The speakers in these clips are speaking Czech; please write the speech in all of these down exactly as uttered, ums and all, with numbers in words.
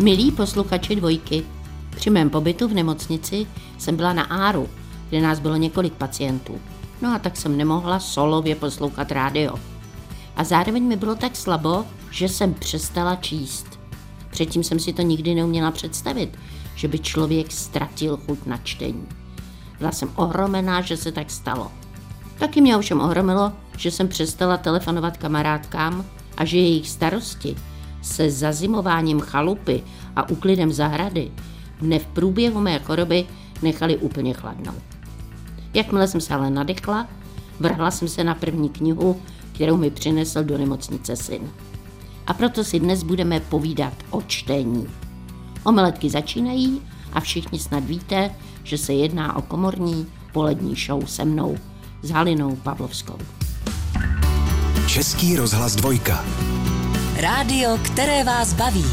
Milí posluchači Dvojky, při mém pobytu v nemocnici jsem byla na Áru, kde nás bylo několik pacientů. No a tak jsem nemohla solově poslouchat rádio. A zároveň mi bylo tak slabo, že jsem přestala číst. Předtím jsem si to nikdy neuměla představit, že by člověk ztratil chuť na čtení. Byla jsem ohromená, že se tak stalo. Taky mě ovšem ohromilo, že jsem přestala telefonovat kamarádkám a že jejich starosti se zazimováním chalupy a úklidem zahrady mne v průběhu mé choroby nechali úplně chladnou. Jakmile jsem se ale nadechla, vrhla jsem se na první knihu, kterou mi přinesl do nemocnice syn. A proto si dnes budeme povídat o čtení. Omeletky začínají a všichni snad víte, že se jedná o komorní polední show se mnou, s Halinou Pavlovskou. Český rozhlas Dvojka. Rádio, které vás baví.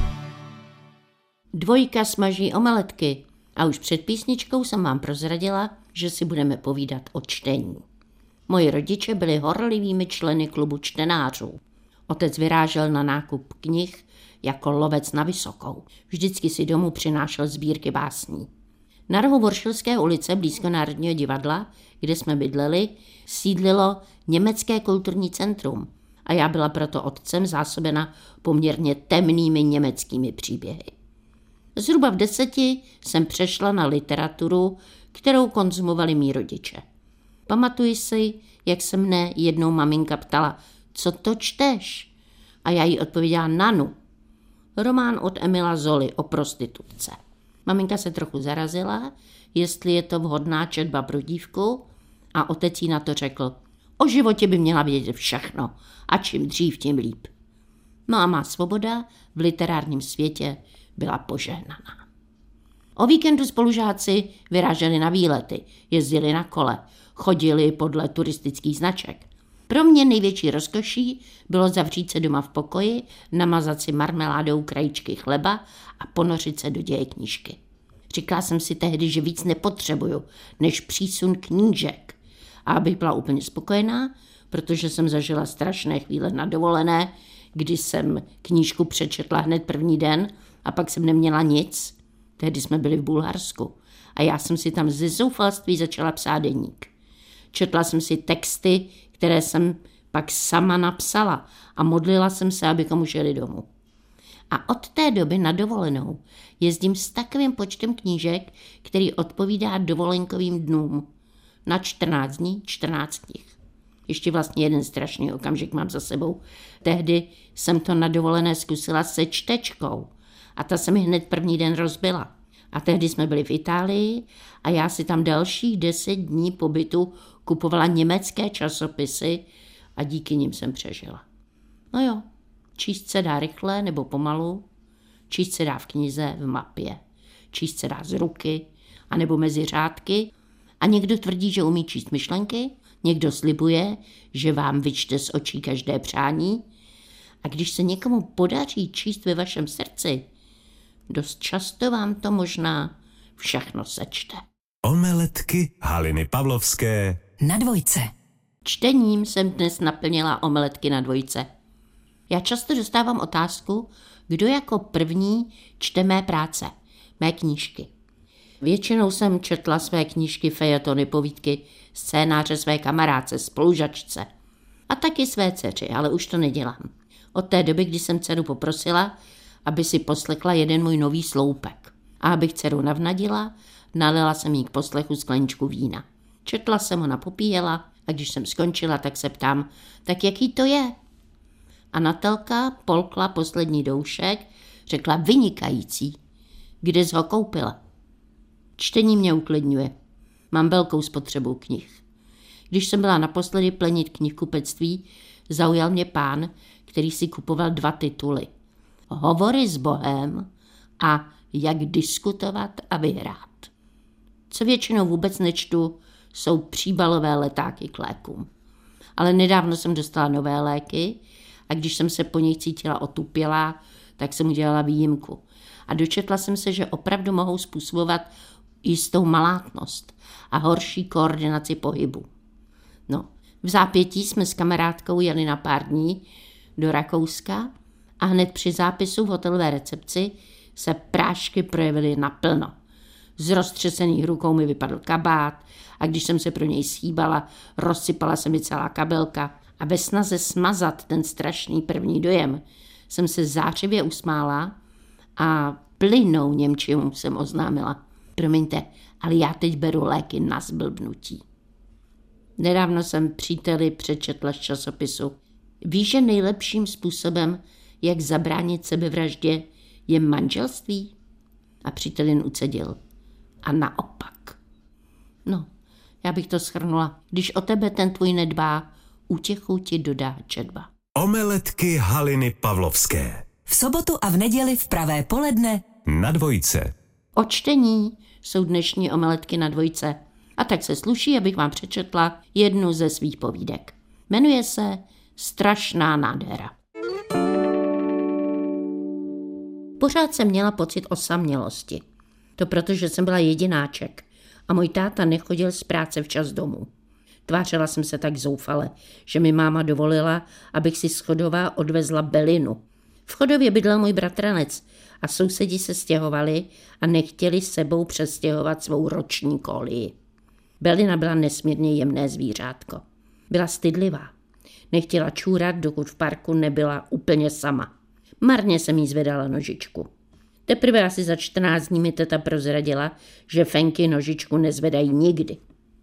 Dvojka smaží omeletky a už před písničkou jsem vám prozradila, že si budeme povídat o čtení. Moji rodiče byli horlivými členy klubu čtenářů. Otec vyrážel na nákup knih jako lovec na vysokou. Vždycky si domů přinášel sbírky básní. Na rohu Voršilské ulice blízko Národního divadla, kde jsme bydleli, sídlilo Německé kulturní centrum a já byla proto otcem zásobena poměrně temnými německými příběhy. Zhruba v deseti jsem přešla na literaturu, kterou konzumovali mí rodiče. Pamatuji si, jak se mne jednou maminka ptala, co to čteš? A já jí odpověděla Nanu. Román od Emila Zoly o prostitutce. Maminka se trochu zarazila, jestli je to vhodná četba pro dívku, a otec jí na to řekl, o životě by měla vědět všechno a čím dřív, tím líp. No a má svoboda v literárním světě byla požehnaná. O víkendu spolužáci vyráželi na výlety, jezdili na kole, chodili podle turistických značek. Pro mě největší rozkoší bylo zavřít se doma v pokoji, namazat si marmeládou krajíčky chleba a ponořit se do děje knížky. Říkala jsem si tehdy, že víc nepotřebuju, než přísun knížek. A abych byla úplně spokojená, protože jsem zažila strašné chvíle na dovolené, kdy jsem knížku přečetla hned první den a pak jsem neměla nic. Tehdy jsme byli v Bulharsku a já jsem si tam ze zoufalství začala psát deník. Četla jsem si texty, které jsem pak sama napsala a modlila jsem se, abychom už jeli domů. A od té doby na dovolenou jezdím s takovým počtem knížek, který odpovídá dovolenkovým dnům. Na čtrnáct dní, čtrnáct knih. Ještě vlastně jeden strašný okamžik mám za sebou. Tehdy jsem to na dovolené zkusila se čtečkou a ta se mi hned první den rozbila. A tehdy jsme byli v Itálii a já si tam dalších deset dní pobytu kupovala německé časopisy a díky nim jsem přežila. No jo, číst se dá rychle nebo pomalu, číst se dá v knize, v mapě, číst se dá z ruky, anebo mezi řádky a někdo tvrdí, že umí číst myšlenky, někdo slibuje, že vám vyčte z očí každé přání a když se někomu podaří číst ve vašem srdci, dost často vám to možná všechno sečte. Omeletky Haliny Pavlovské na Dvojce. Čtením jsem dnes naplnila omeletky na Dvojce. Já často dostávám otázku, kdo jako první čte mé práce, mé knížky. Většinou jsem četla své knížky, fejetony, povídky, scénáře své kamarádce, spolužačce a taky své dceři, ale už to nedělám. Od té doby, kdy jsem dceru poprosila, aby si poslechla jeden můj nový sloupek. A abych dceru navnadila, nalila jsem jí k poslechu skleničku vína. Četla jsem ho, napopíjela a když jsem skončila, tak se ptám, tak jaký to je? A Natelka polkla poslední doušek, řekla vynikající. Kde jsi ho koupila? Čtení mě uklidňuje. Mám velkou spotřebu knih. Když jsem byla naposledy plenit knihkupectví, zaujal mě pán, který si kupoval dva tituly. Hovory s Bohem a Jak diskutovat a vyhrát. Co většinou vůbec nečtu, jsou příbalové letáky k lékům. Ale nedávno jsem dostala nové léky a když jsem se po nich cítila otupělá, tak jsem udělala výjimku. A dočetla jsem se, že opravdu mohou způsobovat jistou malátnost a horší koordinaci pohybu. No, v zápětí jsme s kamarádkou jeli na pár dní do Rakouska a hned při zápisu v hotelové recepci se prášky projevily naplno. Z roztřesených rukou mi vypadl kabát a když jsem se pro něj schýbala, rozsypala se mi celá kabelka a ve snaze smazat ten strašný první dojem jsem se zářivě usmála a plynou němčinu jsem oznámila. Promiňte, ale já teď beru léky na zblbnutí. Nedávno jsem příteli přečetla z časopisu. Víš, že nejlepším způsobem, jak zabránit sebevraždě, je manželství? A přítel jen ucedil. A naopak. No, já bych to shrnula. Když o tebe ten tvůj nedbá, útěchu ti dodá četba. Omeletky Haliny Pavlovské. V sobotu a v neděli v pravé poledne Na dvojce. O čtení jsou dnešní omeletky na dvojce. A tak se sluší, abych vám přečetla jednu ze svých povídek. Jmenuje se Strašná nádhera. Pořád jsem měla pocit osamělosti. To proto, že jsem byla jedináček a můj táta nechodil z práce včas domů. Tvářila jsem se tak zoufale, že mi máma dovolila, abych si z Chodova odvezla Belinu. V Chodově bydlel můj bratranec a sousedi se stěhovali a nechtěli s sebou přestěhovat svou roční kolii. Belina byla nesmírně jemné zvířátko. Byla stydlivá. Nechtěla čůrat, dokud v parku nebyla úplně sama. Marně jsem jí zvedala nožičku. Teprve asi za čtrnáct dní mi teta prozradila, že fenky nožičku nezvedají nikdy.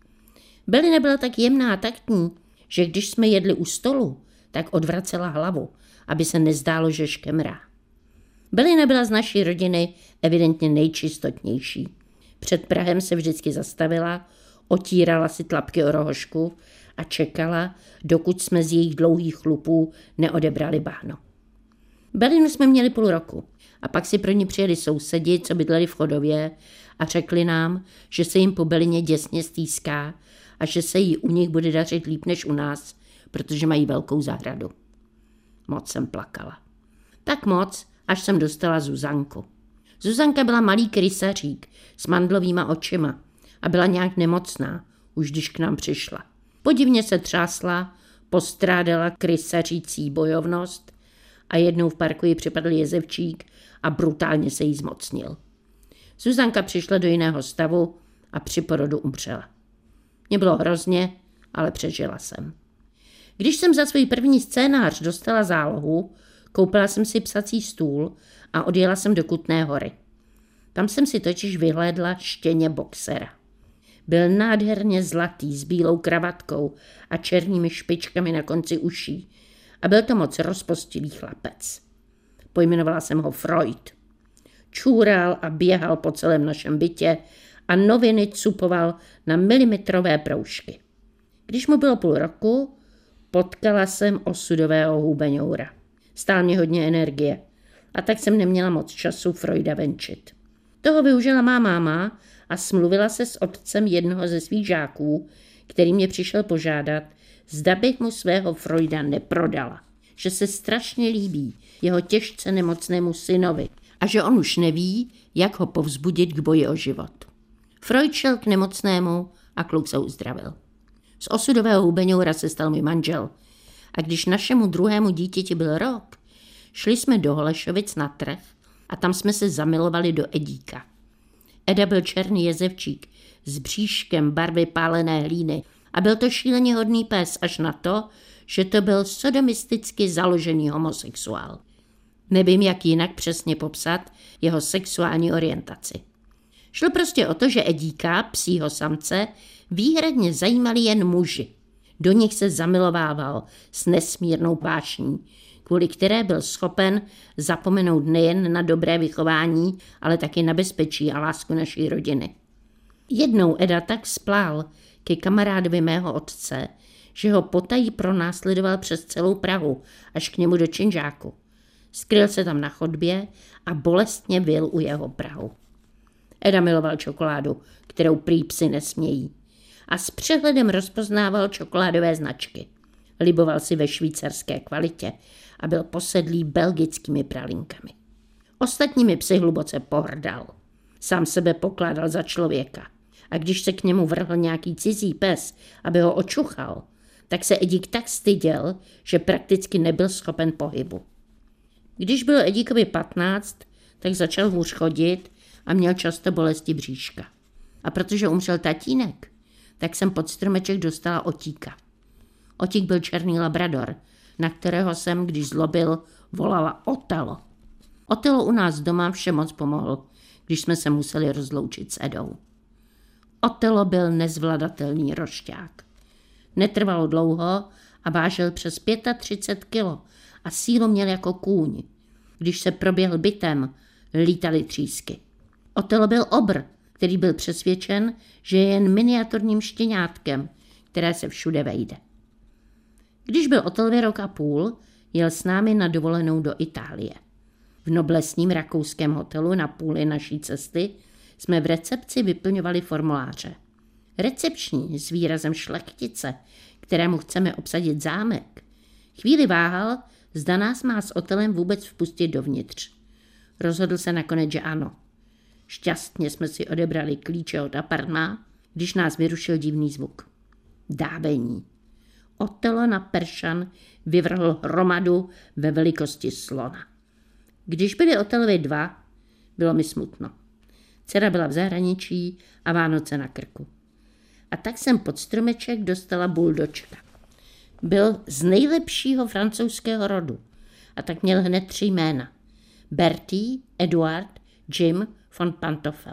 Belina byla tak jemná a taktní, že když jsme jedli u stolu, tak odvracela hlavu, aby se nezdálo, že škemrá. Belina byla z naší rodiny evidentně nejčistotnější. Před prahem se vždycky zastavila, otírala si tlapky o rohošku a čekala, dokud jsme z jejich dlouhých chlupů neodebrali bahno. Belinu jsme měli půl roku a pak si pro ní přijeli sousedi, co bydleli v Chodově a řekli nám, že se jim po Belině děsně stýská a že se jí u nich bude dařit líp než u nás, protože mají velkou zahradu. Moc jsem plakala. Tak moc, až jsem dostala Zuzanku. Zuzanka byla malý krysařík s mandlovýma očima a byla nějak nemocná, už když k nám přišla. Podivně se třásla, postrádala krysařící bojovnost a jednou v parku jí připadl jezevčík a brutálně se jí zmocnil. Zuzanka přišla do jiného stavu a při porodu umřela. Mně bylo hrozně, ale přežila jsem. Když jsem za svůj první scénář dostala zálohu, koupila jsem si psací stůl a odjela jsem do Kutné Hory. Tam jsem si totiž vyhlédla štěně boxera. Byl nádherně zlatý s bílou kravatkou a černými špičkami na konci uší a byl to moc rozpostilý chlapec. Pojmenovala jsem ho Freud. Čůral a běhal po celém našem bytě a noviny cupoval na milimetrové proužky. Když mu bylo půl roku, potkala jsem osudového hubeňoura. Stál mě hodně energie a tak jsem neměla moc času Freuda venčit. Toho využila má máma a smluvila se s otcem jednoho ze svých žáků, který mě přišel požádat, zda bych mu svého Freuda neprodala, že se strašně líbí jeho těžce nemocnému synovi a že on už neví, jak ho povzbudit k boji o život. Freud šel k nemocnému a kluk se uzdravil. Z osudového hubeňoura se stal můj manžel a když našemu druhému dítěti byl rok, šli jsme do Holešovic na trh a tam jsme se zamilovali do Edíka. Eda byl černý jezevčík s bříškem barvy pálené hlíny a byl to šíleně hodný pes až na to, že to byl sodomisticky založený homosexuál. Nevím, jak jinak přesně popsat jeho sexuální orientaci. Šlo prostě o to, že Edíka, psího samce, výhradně zajímali jen muži. Do nich se zamilovával s nesmírnou vášní, kvůli které byl schopen zapomenout nejen na dobré vychování, ale taky na bezpečí a lásku naší rodiny. Jednou Eda tak splál ke kamarádovi mého otce, že ho potají pronásledoval přes celou Prahu až k němu do činžáku. Skryl se tam na chodbě a bolestně vyl u jeho prahu. Eda miloval čokoládu, kterou prý psi nesmějí. A s přehledem rozpoznával čokoládové značky. Liboval si ve švýcarské kvalitě a byl posedlý belgickými pralinkami. Ostatními psy hluboce pohrdal. Sám sebe pokládal za člověka. A když se k němu vrhl nějaký cizí pes, aby ho očuchal, tak se Edík tak styděl, že prakticky nebyl schopen pohybu. Když bylo Edíkovi patnáct, tak začal hůř chodit a měl často bolesti bříška. A protože umřel tatínek, tak jsem pod stromeček dostala Otíka. Otík byl černý labrador, na kterého jsem, když zlobil, volala Otelo. Otelo u nás doma vše moc pomohl, když jsme se museli rozloučit s Edou. Otelo byl nezvladatelný rošťák. Netrvalo dlouho a vážil přes třicet pět kilo a sílu měl jako kůň. Když se proběhl bytem, lítaly třísky. Otelo byl obr, který byl přesvědčen, že je jen miniaturním štěňátkem, které se všude vejde. Když byl Otelovi rok a půl, jel s námi na dovolenou do Itálie. V noblesním rakouském hotelu na půli naší cesty jsme v recepci vyplňovali formuláře. Recepční s výrazem šlechtice, kterému chceme obsadit zámek, chvíli váhal, zda nás má s Otelem vůbec vpustit dovnitř. Rozhodl se nakonec, že ano. Šťastně jsme si odebrali klíče od apartmá, když nás vyrušil divný zvuk. Dávení. Otelo na peršan vyvrhl hromadu ve velikosti slona. Když byli Otelovi dva, bylo mi smutno. Dcera byla v zahraničí a Vánoce na krku. A tak jsem pod stromeček dostala buldočka. Byl z nejlepšího francouzského rodu a tak měl hned tři jména. Bertie, Eduard, Jim von Pantofel.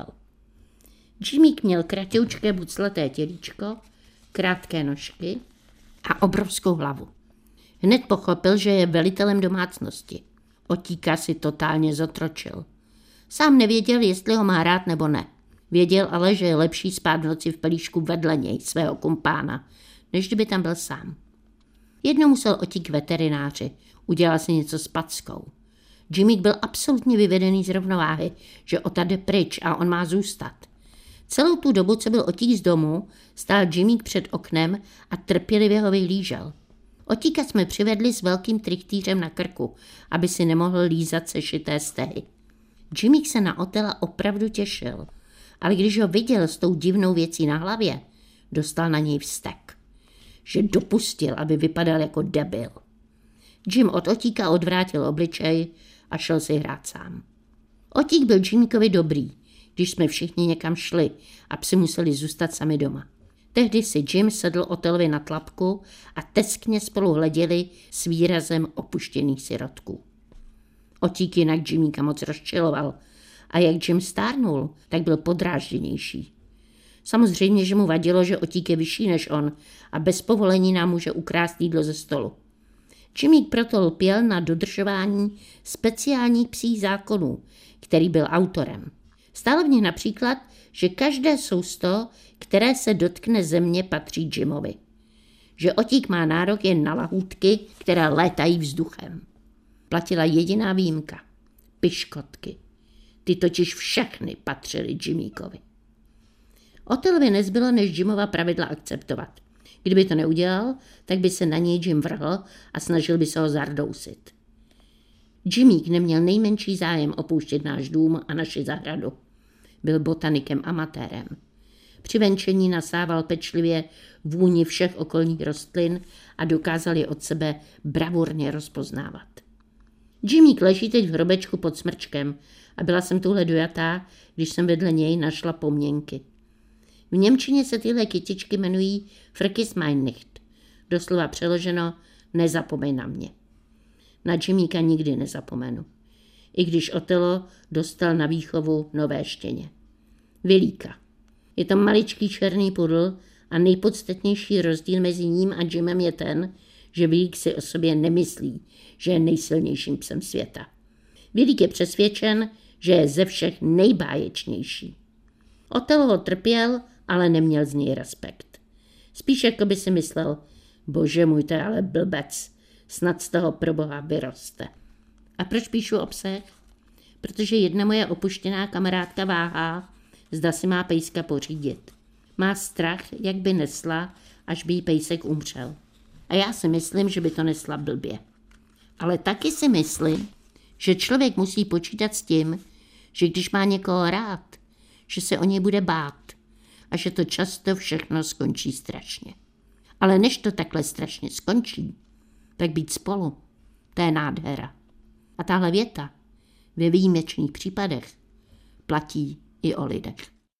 Jimík měl kratoučké buclaté tělíčko, krátké nožky a obrovskou hlavu. Hned pochopil, že je velitelem domácnosti. Otíka si totálně zotročil. Sám nevěděl, jestli ho má rád nebo ne. Věděl ale, že je lepší spát v noci v pelíšku vedle něj, svého kumpána, než kdyby tam byl sám. Jednou musel Otík k veterináři, udělal si něco s packou. Jimík byl absolutně vyvedený z rovnováhy, že Ota jde pryč a on má zůstat. Celou tu dobu, co byl Otík z domu, stál Jimík před oknem a trpělivě ho vyhlížel. Otíka jsme přivedli s velkým trichtýřem na krku, aby si nemohl lízat sešité stehy. Jimík se na Otela opravdu těšil, ale když ho viděl s tou divnou věcí na hlavě, dostal na něj vztek. Že dopustil, aby vypadal jako debil. Jim od Otíka odvrátil obličej a šel si hrát sám. Otík byl Jimíkovi dobrý, když jsme všichni někam šli a psi museli zůstat sami doma. Tehdy si Jim sedl Otelovi na tlapku a teskně spolu hleděli s výrazem opuštěných sirotků. Otík jinak Jimíka moc rozčiloval a jak Jim stárnul, tak byl podrážděnější. Samozřejmě, že mu vadilo, že Otík je vyšší než on a bez povolení nám může ukrást jídlo ze stolu. Jimík proto lpěl na dodržování speciálních psích zákonů, který byl autorem. Stálo v nich například, že každé sousto, které se dotkne země, patří Jimovi. Že Otík má nárok jen na lahůdky, které létají vzduchem. Platila jediná výjimka. Piškotky. Ty totiž všechny patřily Jimíkovi. Otelovi nezbylo, než Jimova pravidla akceptovat. Kdyby to neudělal, tak by se na něj Jim vrhl a snažil by se ho zardousit. Jimík neměl nejmenší zájem opouštět náš dům a naši zahradu. Byl botanikem amatérem. Při venčení nasával pečlivě vůni všech okolních rostlin a dokázal je od sebe bravurně rozpoznávat. Jimík leží teď v hrobečku pod smrčkem a byla jsem tuhle dojatá, když jsem vedle něj našla pomněnky. V němčině se tyhle kytičky jmenují Vergiss mein nicht, doslova přeloženo nezapomeň na mě. Na Jimíka nikdy nezapomenu, i když Otelo dostal na výchovu nové štěně. Vilíka. Je to maličký černý pudl a nejpodstatnější rozdíl mezi ním a Jimem je ten, že Vilík si o sobě nemyslí, že je nejsilnějším psem světa. Vilík je přesvědčen, že je ze všech nejbáječnější. Otelo ho trpěl, ale neměl z něj respekt. Spíš jako by si myslel, bože můj, to je ale blbec, snad z toho pro boha vyroste. A proč píšu o psech? Protože jedna moje opuštěná kamarádka váhá, zda si má pejska pořídit. Má strach, jak by nesla, až by jí pejsek umřel. A já si myslím, že by to nesla blbě. Ale taky si myslím, že člověk musí počítat s tím, že když má někoho rád, že se o něj bude bát a že to často všechno skončí strašně. Ale než to takhle strašně skončí, tak být spolu, to je nádhera. A tahle věta, ve výjimečných případech platí i o lidech.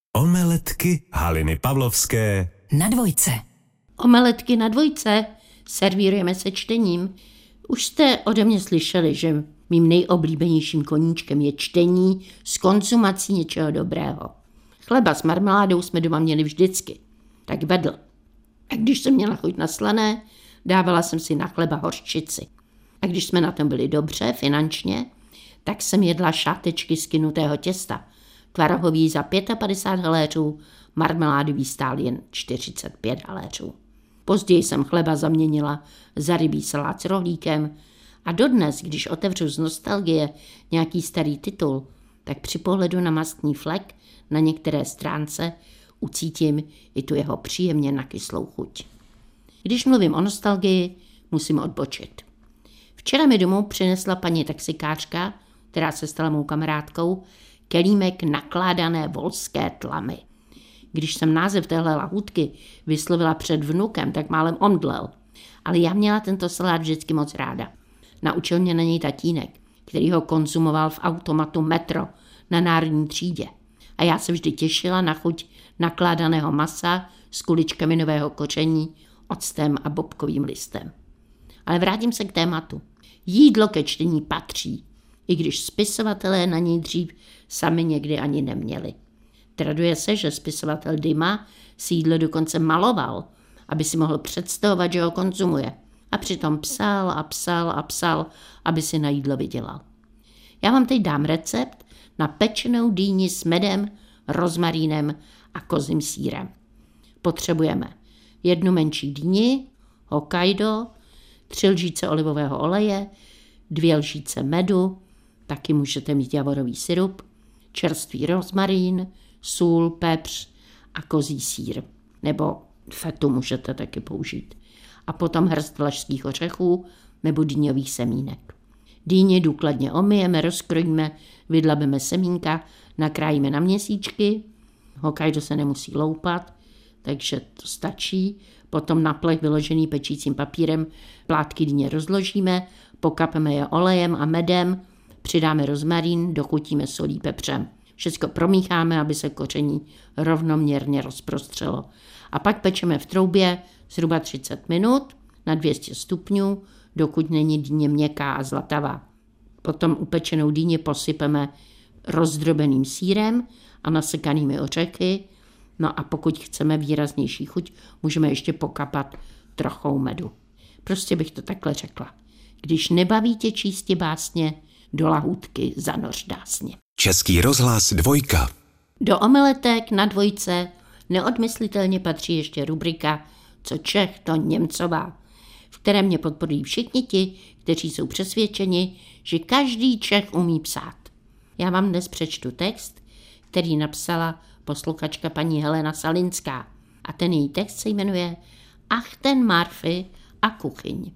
Omeletky Haliny Pavlovské Na dvojce. Omeletky na dvojce servírujeme se čtením. Už jste ode mě slyšeli, že mým nejoblíbenějším koníčkem je čtení s konzumací něčeho dobrého. Chleba s marmeládou jsme doma měli vždycky, tak vedl. A když jsem měla chuť na slané, dávala jsem si na chleba hořčici. A když jsme na tom byli dobře finančně, tak jsem jedla šátečky z kynutého těsta. Tvarohový za padesát pět haléřů, marmeládový stál jen čtyřicet pět haléřů. Později jsem chleba zaměnila za rybí salát s rohlíkem a dodnes, když otevřu z nostalgie nějaký starý titul, tak při pohledu na mastný flek na některé stránce ucítím i tu jeho příjemně nakyslou chuť. Když mluvím o nostalgii, musím odbočit. Včera mi domů přinesla paní taxikářka, která se stala mou kamarádkou, kelímek nakládané volské tlamy. Když jsem název téhle lahůdky vyslovila před vnukem, tak málem omdlel. Ale já měla tento salát vždycky moc ráda. Naučil mě na něj tatínek, který ho konzumoval v automatu Metro na Národní třídě. A já se vždy těšila na chuť nakládaného masa s kuličkami nového koření, octem a bobkovým listem. Ale vrátím se k tématu. Jídlo ke čtení patří, i když spisovatelé na něj dřív sami někdy ani neměli. Traduje se, že spisovatel Dumas si jídlo dokonce maloval, aby si mohl představovat, že ho konzumuje. A přitom psal a psal a psal, aby si na jídlo vydělal. Já vám teď dám recept na pečenou dýni s medem, rozmarínem a kozím sýrem. Potřebujeme jednu menší dýni, Hokkaido, tři lžíce olivového oleje, dvě lžíce medu, taky můžete mít javorový syrup, čerstvý rozmarín, sůl, pepř a kozí sýr. Nebo fetu můžete taky použít. A potom hrst vlašských ořechů nebo dýňových semínek. Dýně důkladně omyjeme, rozkrojíme, vydlabeme semínka, nakrájíme na měsíčky. Hokkaido se nemusí loupat, takže to stačí. Potom na plech vyložený pečícím papírem plátky dýně rozložíme, pokapeme je olejem a medem, přidáme rozmarín, dochutíme solí, pepřem. Všechno promícháme, aby se koření rovnoměrně rozprostřelo. A pak pečeme v troubě zhruba třicet minut na dvě stě stupňů, dokud není dýně měkká a zlatavá. Potom upečenou dýni posypeme rozdrobeným sýrem a nasekanými ořechy. No a pokud chceme výraznější chuť, můžeme ještě pokapat trochou medu. Prostě bych to takhle řekla. Když nebaví tě čísti básně, do lahůdky zanoř dásně. Český rozhlas dvojka. Do omeletek na dvojce neodmyslitelně patří ještě rubrika Co Čech, to Němcová, v které mě podporují všichni ti, kteří jsou přesvědčeni, že každý Čech umí psát. Já vám dnes přečtu text, který napsala posluchačka paní Helena Salinská. A ten její text se jmenuje Ach ten Marfy a kuchyň.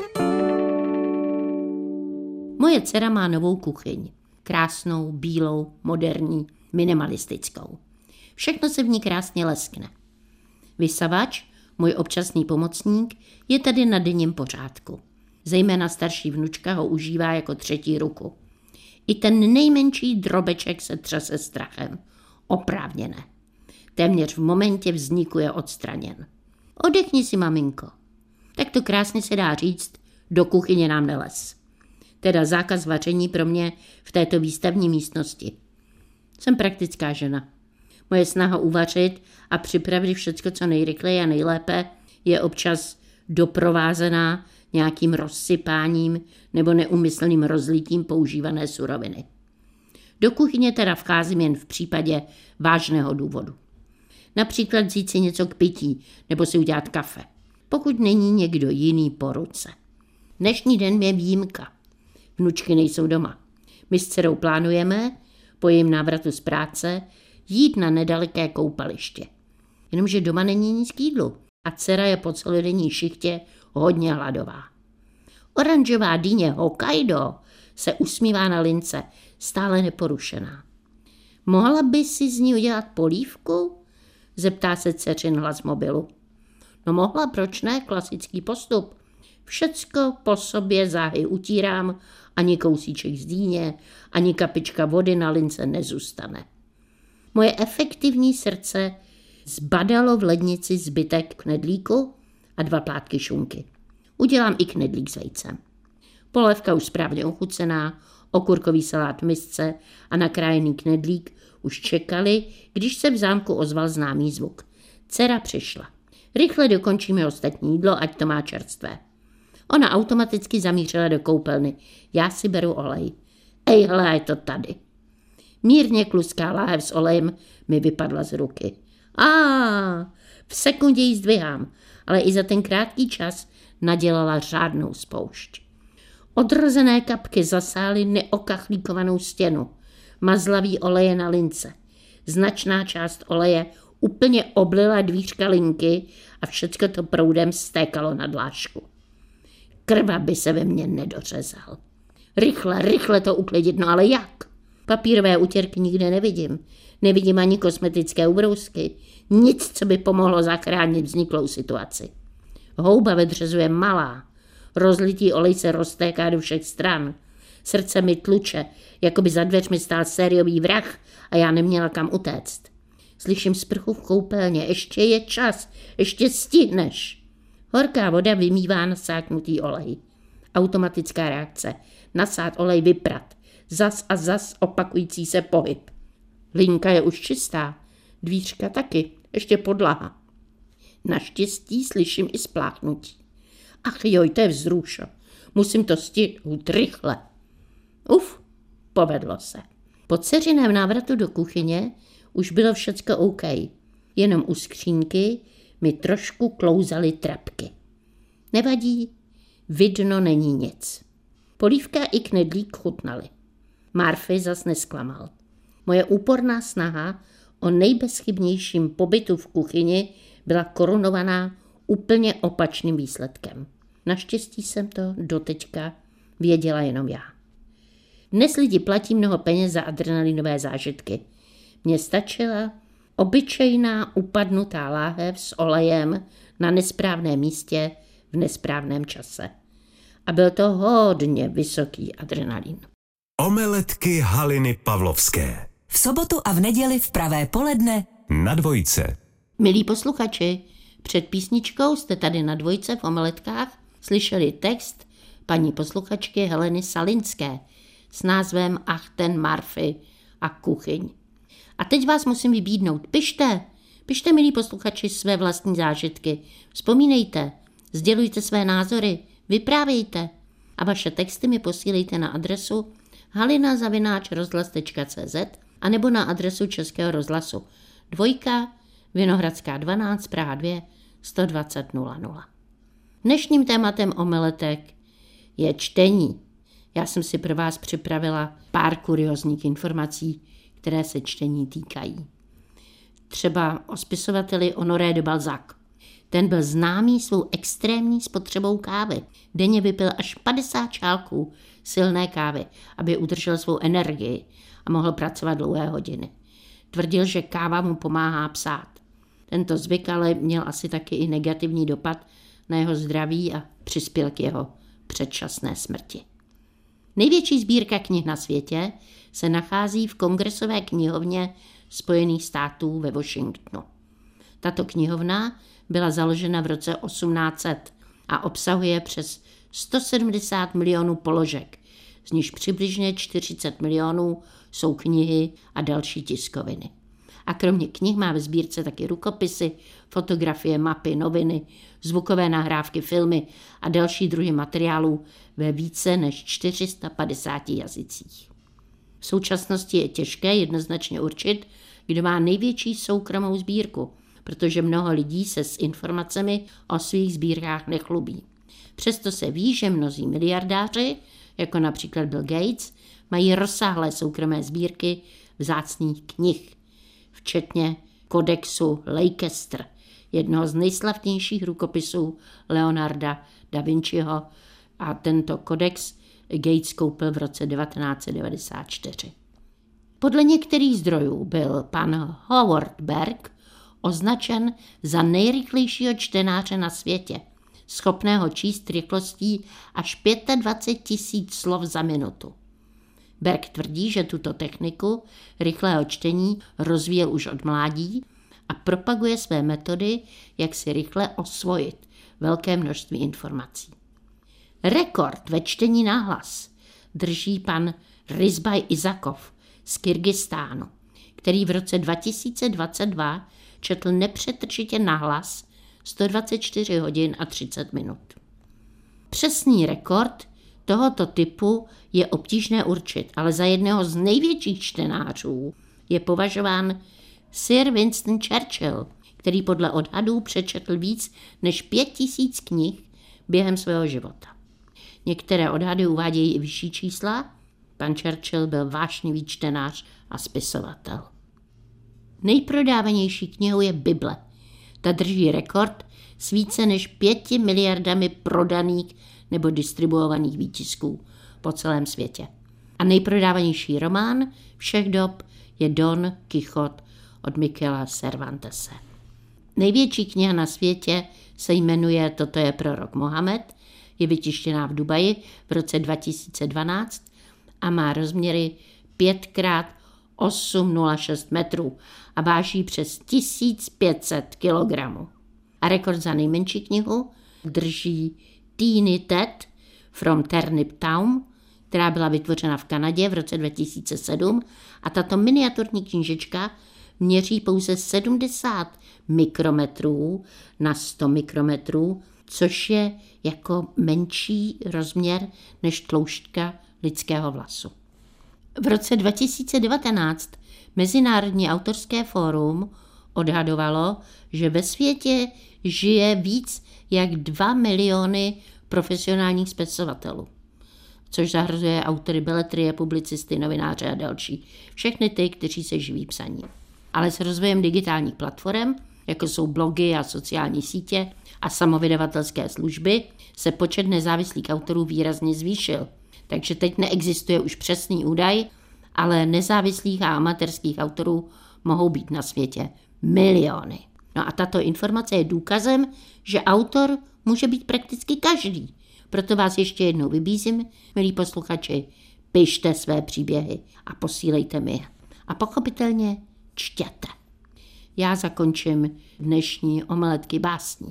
Moje dcera má novou kuchyň. Krásnou, bílou, moderní, minimalistickou. Všechno se v ní krásně leskne. Vysavač, můj občasný pomocník, je tady na denním pořádku. Zejména starší vnučka ho užívá jako třetí ruku. I ten nejmenší drobeček se třese strachem. Oprávněné. Téměř v momentě vzniku je odstraněn. Odechni si, maminko. Tak to krásně se dá říct, do kuchyně nám nelez. Teda zákaz vaření pro mě v této výstavní místnosti. Jsem praktická žena. Moje snaha uvařit a připravit všecko co nejrychleji a nejlépe je občas doprovázená nějakým rozsypáním nebo neúmyslným rozlitím používané suroviny. Do kuchyně teda vcházím jen v případě vážného důvodu. Například vzít si něco k pití nebo si udělat kafe, pokud není někdo jiný po ruce. Dnešní den je výjimka. Vnučky nejsou doma. My s dcerou plánujeme, po jejím návratu z práce, jít na nedaleké koupaliště. Jenomže doma není nic k jídlu a dcera je po celodenní šichtě hodně hladová. Oranžová dýně Hokkaido se usmívá na lince, stále neporušená. Mohla by si z ní udělat polívku? Zeptá se dceřin hlas mobilu. No mohla, proč ne? Klasický postup. Všecko po sobě záhy utírám ani kousíček z dýně, ani kapička vody na lince nezůstane. Moje efektivní srdce zbadalo v lednici zbytek knedlíku a dva plátky šunky. Udělám i knedlík s vejcem. Polévka už správně ochucená, okurkový salát v misce a nakrájený knedlík už čekali, když se v zámku ozval známý zvuk. Dcera přišla. Rychle dokončíme ostatní jídlo, ať to má čerstvé. Ona automaticky zamířila do koupelny. Já si beru olej. Ejhle, je to tady. Mírně kluská láhev s olejem mi vypadla z ruky. A v sekundě ji zdvihám, ale i za ten krátký čas nadělala řádnou spoušť. Odrozené kapky zasály neokachlíkovanou stěnu. Mazlavý oleje na lince. Značná část oleje úplně oblila dvířka linky a všecko to proudem stékalo na dlášku. Krva by se ve mně nedořezal. Rychle, rychle to uklidit, no ale jak? Papírové utěrky nikde nevidím. Nevidím ani kosmetické ubrousky. Nic, co by pomohlo zachránit vzniklou situaci. Houba ve dřezu je malá. Rozlitý olej se roztéká do všech stran. Srdce mi tluče, jako by za dveřmi stál sériový vrah a já neměla kam utéct. Slyším sprchu v koupelně. Ještě je čas, ještě stihneš. Horká voda vymývá nasáknutý olej. Automatická reakce. Nasát olej, vyprat. Zas a zas opakující se pohyb. Linka je už čistá. Dvířka taky. Ještě podlaha. Naštěstí slyším i spláchnutí. Ach joj, to je vzrušo. Musím to stihnout rychle. Uf, povedlo se. Po dceřiném návratu do kuchyně už bylo všecko OK. Jenom u skřínky mi trošku klouzaly trapky. Nevadí, vidno není nic. Polívka i knedlík chutnaly. Murphy zas nesklamal. Moje úporná snaha o nejbezchybnějším pobytu v kuchyni byla korunovaná úplně opačným výsledkem. Naštěstí jsem to doteďka věděla jenom já. Dnes lidi platí mnoho peněz za adrenalinové zážitky. Mně stačila obyčejná upadnutá láhev s olejem na nesprávném místě v nesprávném čase. A byl to hodně vysoký adrenalin. Omeletky Haliny Pavlovské. V sobotu a v neděli v pravé poledne Na dvojce. Milí posluchači, před písničkou jste tady na dvojce v Omeletkách slyšeli text paní posluchačky Heleny Salinské s názvem Ach ten Murphy a kuchyň. A teď vás musím vybídnout. Pište, pište, milí posluchači, své vlastní zážitky. Vzpomínejte, sdělujte své názory, vyprávějte a vaše texty mi posílejte na adresu halina zavináč rozhlas tečka cé zet a nebo na adresu Českého rozhlasu dvojka Vinohradská dvanáct Praha dva sto dvacet nula nula. Dnešním tématem omeletek je čtení. Já jsem si pro vás připravila pár kuriózních informací, které se čtení týkají. Třeba o spisovateli Honoré de Balzac. Ten byl známý svou extrémní spotřebou kávy. Denně vypil až padesát čálků silné kávy, aby udržel svou energii a mohl pracovat dlouhé hodiny. Tvrdil, že káva mu pomáhá psát. Tento zvyk ale měl asi taky i negativní dopad na jeho zdraví a přispěl k jeho předčasné smrti. Největší sbírka knih na světě se nachází v Kongresové knihovně Spojených států ve Washingtonu. Tato knihovna byla založena v roce osmnáct set a obsahuje přes sto sedmdesát milionů položek, z nichž přibližně čtyřicet milionů jsou knihy a další tiskoviny. A kromě knih má ve sbírce taky rukopisy, fotografie, mapy, noviny, zvukové nahrávky, filmy a další druhy materiálů ve více než čtyři sta padesáti jazycích. V současnosti je těžké jednoznačně určit, kdo má největší soukromou sbírku, protože mnoho lidí se s informacemi o svých sbírkách nechlubí. Přesto se ví, že mnozí miliardáři, jako například Bill Gates, mají rozsáhlé soukromé sbírky vzácných knih, včetně kodexu Leicester, jednoho z nejslavnějších rukopisů Leonarda da Vinciho, a tento kodex Gates koupil v roce devatenáct set devadesát čtyři. Podle některých zdrojů byl pan Howard Berg označen za nejrychlejšího čtenáře na světě. schopného číst rychlostí až dvacet pět tisíc slov za minutu. Berg tvrdí, že tuto techniku rychlého čtení rozvíjel už od mládí a propaguje své metody, jak si rychle osvojit velké množství informací. Rekord ve čtení nahlas drží pan Rizbaj Izakov z Kyrgyzstánu, který v roce dva tisíce dvacet dva četl nepřetržitě nahlas sto dvacet čtyři hodin a třicet minut. Přesný rekord tohoto typu je obtížné určit, ale za jedného z největších čtenářů je považován Sir Winston Churchill, který podle odhadů přečetl víc než pět tisíc knih během svého života. Některé odhady uvádějí i vyšší čísla. Pan Churchill byl vášnivý čtenář a spisovatel. Nejprodávanější knihou je Bible. Ta drží rekord s více než pěti miliardami prodaných nebo distribuovaných výtisků po celém světě. A nejprodávanější román všech dob je Don Quixote od Miquela Cervantese. Největší kniha na světě se jmenuje Toto je prorok Mohamed, je vytištěná v Dubaji v roce dva tisíce dvanáct a má rozměry pět krát osm celá nula šest metrů a váží přes tisíc pět set kilogramů. A rekord za nejmenší knihu drží Teeny Ted from Turnip Town, která byla vytvořena v Kanadě v roce dva tisíce sedm a tato miniaturní knížečka měří pouze sedmdesát mikrometrů na sto mikrometrů, což je jako menší rozměr než tloušťka lidského vlasu. V roce dva tisíce devatenáct Mezinárodní autorské fórum odhadovalo, že ve světě žije víc jak dva miliony profesionálních spisovatelů, což zahrnuje autory beletrie, publicisty, novináře a další. Všechny ty, kteří se živí psaním. Ale s rozvojem digitálních platform, jako jsou blogy a sociální sítě a samovydavatelské služby, se počet nezávislých autorů výrazně zvýšil. Takže teď neexistuje už přesný údaj, ale nezávislých a amatérských autorů mohou být na světě miliony. No a tato informace je důkazem, že autor může být prakticky každý. Proto vás ještě jednou vybízím, milí posluchači, pište své příběhy a posílejte mi je. A pochopitelně čtěte. Já zakončím dnešní omeletky básní.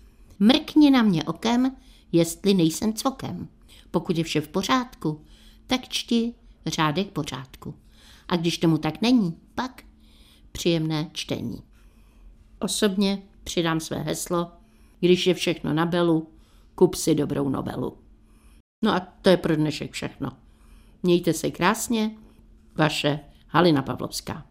Mrkni na mě okem, jestli nejsem cvokem. Pokud je vše v pořádku, tak čti řádek pořádku. A když tomu tak není, pak příjemné čtení. Osobně přidám své heslo, když je všechno na belu, kup si dobrou novelu. No a to je pro dnešek všechno. Mějte se krásně, vaše Halina Pavlovská.